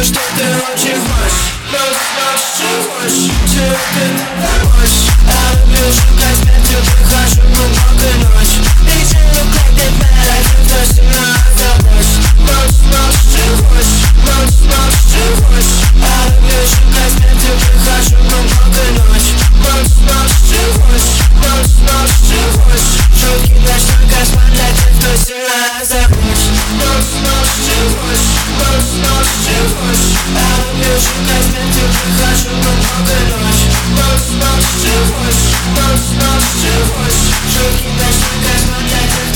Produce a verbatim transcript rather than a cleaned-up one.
что ты очень хочешь. Ночь, ночь, чего хочешь, чего ты хочешь. Я люблю шукать смертью, прихожу глубокой ночь. Bitch, you look like that man, I think so сильно озабочь. Ночь, ночь, чего хочешь, ночь, ночь, чего хочешь. Я люблю шукать смертью, прихожу глубокой ночь. Ночь, ночь, чего хочешь, ночь, ночь, чего хочешь. Шутки ночной кошмар для тех, кто сильно озабочь. Ночь, ночь, чего хочешь, ночь, ночь, чего хочешь. Я люблю шукать смертью, прихожу глубокой ночь. Ночь, ночь, чего хочешь, ночь, ночь, чего хочешь. Шутки ночной кошмар для тех,